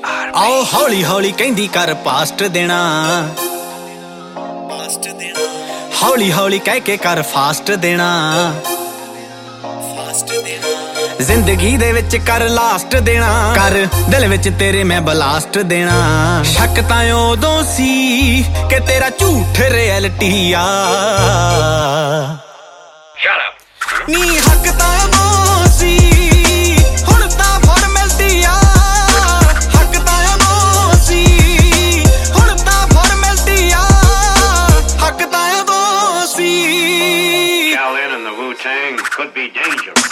आओ हौली हौली कहंदी कर पास्ट देना, हौली हौली कह के कर फास्ट देना, जिंदगी दे विच कर लास्ट देना, कर दिल विच तेरे मैं बलास्ट देना। शक तां उदों सी कि तेरा झूठ रियलिटी आ, नी हक तां उदों सी हुण तां फॉर्मैलिटी आ, हक तां उदों सी हुण तां फॉर्मैलिटी आ, हक तां उदों सी। Shaolin and the Wu-Tang could be dangerous.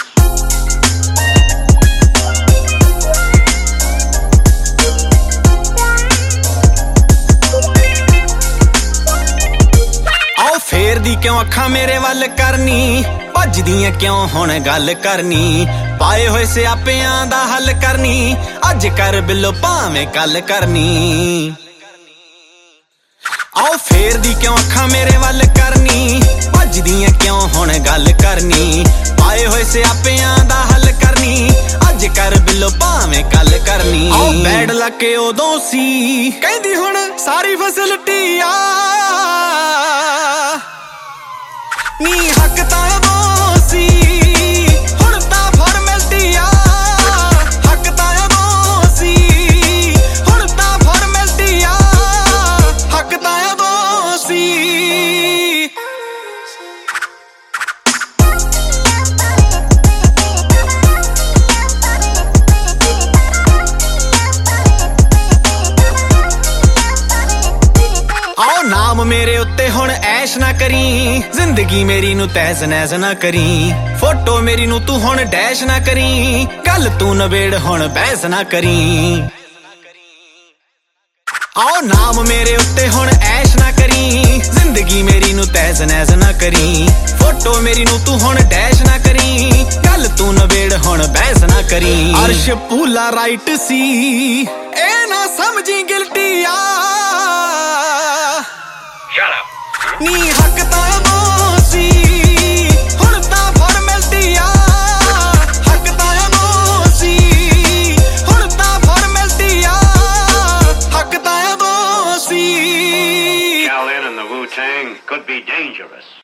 फेर दी क्यों अखा मेरे वल करनी, भजदियां क्यों हुण गल करनी, पाए होए सियापियां दा हल करनी, अज कर बिल्लो भावें कल करनी। आओ फेर दी क्यों अखा मेरे वल करनी, भजदियां क्यों हुण गल करनी, पाए होए सियापियां दा हल करनी, अज कर बिल्लो भावें कल करनी। आओ बैड लके उदों सी कहंदी हुण सारी फैसिलिटी आ, नी हक तां उदों सी हुण तां फॉर्मैलिटी आ, हक तां उदों सी हुण तां फॉर्मैलिटी आ, हक तां उदों सी। आओ नाम मेरे उत्ते हुण ऐश ना करी, जिंदगी मेरी नू तैज़ नैज़ ना करी, फोटो मेरी नू तू हुण डैश ना करी, गल तू नवेड़ हुण बहस ना करी। आओ नाम मेरे उत्ते हुण ऐश ना करी, जिंदगी मेरी नू तैज़ नैज़ ना करी, फोटो मेरी नू तू हुण डैश ना करी, गल तू नवेड़ हुण बहस ना करी। अर्श पूला राइट सी ए ना समझी गिल्टी आ, नी हक तां उदों सी हुण तां फॉर्मैलिटी आ, हक तां उदों सी हुण तां फॉर्मैलिटी आ, हक तां उदों सी। Shaolin and the Wu-Tang could be dangerous.